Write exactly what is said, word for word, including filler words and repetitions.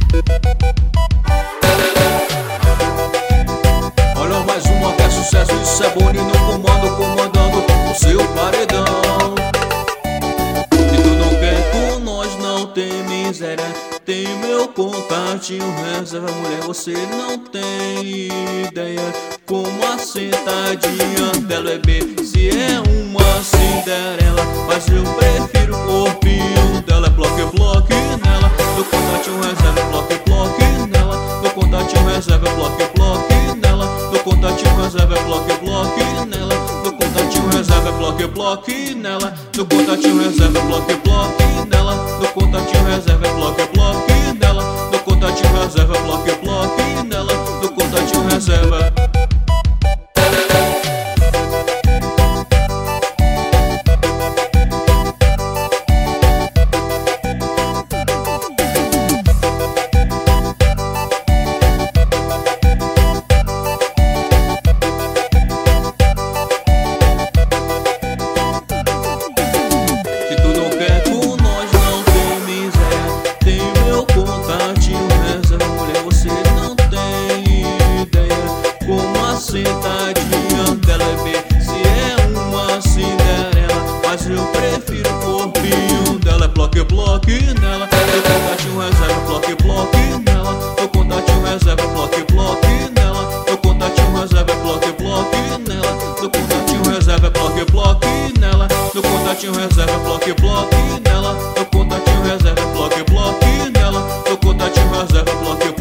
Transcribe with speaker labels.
Speaker 1: Olha mais uma que é sucesso, isso é Boninho no comando, comandando o seu paredão. E tu não quer com nós, não tem miséria. Tem meu contatinho, reserva mulher, você não tem ideia como a sentadinha dela é bem. Se é uma Cinderela, mas eu prefiro o corpinho dela. É bloque, bloque nela, do contatinho reserva, bloque, bloque nela. Do contatinho reserva, bloque, bloque nela. Do contatinho reserva, bloque, bloque nela. Do contatinho reserva, bloque, bloque nela. Do contatinho reserva, bloque, bloque nela. Do contatinho reserva, bloque, bloque nela. Do contatinho reserva, bloque, bloque nela. Do contatinho reserva. Sentadinha dela é bem. Se é uma Cinderela, mas eu prefiro o corpinho dela. É bloque, bloque nela. Do contatinho reserva, bloque, bloque nela. Do contatinho reserva, bloque, bloque nela. Do contatinho reserva, bloque, bloque nela. Do contatinho reserva, bloque, bloque nela. Do contatinho reserva, bloque, bloque nela. Do contatinho reserva, bloque, bloque nela. Do contatinho reserva, bloque,